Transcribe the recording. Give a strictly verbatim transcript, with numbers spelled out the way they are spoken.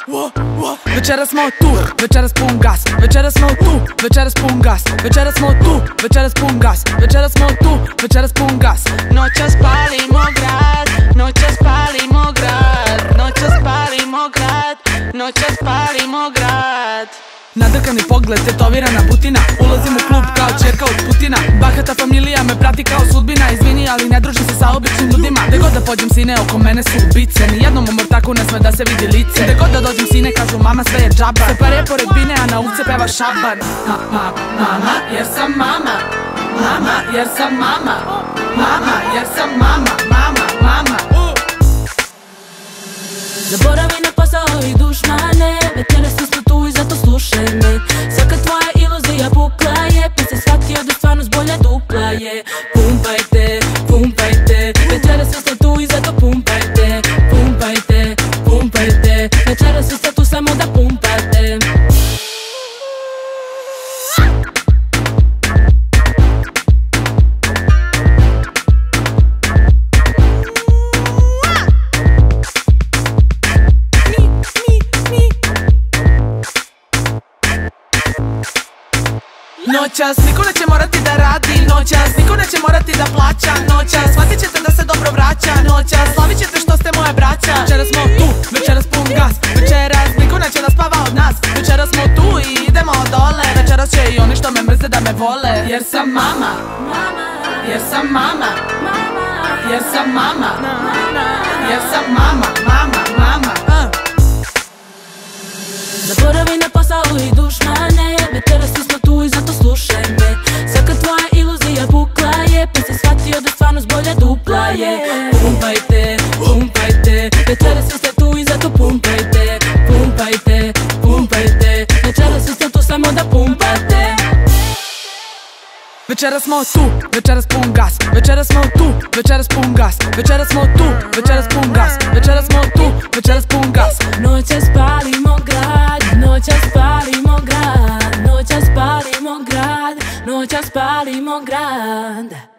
Večeras smo tu, večeras pun gas. Večeras smo tu, večeras pun gas. Večeras smo tu, večeras pun gas. Večeras smo tu, večeras pun gas. Noćas palimo grad, noćas palimo grad, noćas palimo grad, noćas palimo grad. Nadrkani pogled, tetovirana putina. Ulazim u klub kao čerka od Putina. Bahata familija me prati kao sudbina. Izvini, ali ne družim se sa običnim ljudima. Gde god da pođem sine, oko mene su ubice. Nijednom u mortaku ne sme da se vidi lice. Gde god da dođem sine, kažu mama sve je džaba. Se pare pored bine, a na uvce peva šaban. Ma, ma, mama, jer sam mama. Mama, jer sam mama. Mama, jer sam mama. Mama, mama. Zaboravi na posao i dušmane. Večeras smo tu i zato slušaj me. Svaka tvoja iluzija pukla je, pa se shvatio da stvarnost bolja dupla je. Pumpajte, pumpajte, večeras ste tu i zato pumpajte. Pumpajte, pumpajte, večeras ste tu samo da pumpate. Noćas niko neće morati da radi. Noćas niko neće morati da plaća. Noćas shvatit ćete da se dobro vraća. Noćas slavit ćete što ste moja braća. Večeras smo tu, večeras pun gas. Večeras niko neće da spava od nas. Večeras smo tu i idemo dole. Večeras će i oni što me mrze da me vole. Jer sam mama. Jer sam mama. Jer sam mama. Jer sam mama. Mama, mama. Zaboravi na posao i dušmane. Večeras smo tu i zato slušaj me. Svaka tvoja iluzija pukla je, pa se shvatio da stvarnost bolja dupla je. Pumpajte, pumpajte, večeras ste tu i zato pumpajte. Pumpajte, pumpajte, večeras ste tu samo da pumpate. Večeras smo tu, večeras pun gas. Večeras smo tu, večeras pun gas. Večeras smo tu, večeras pun gas. Večeras smo tu, večeras pun gas. Noćas palimo grad, noćas palimo grad, noćas palimo grad, noćas palimo grad.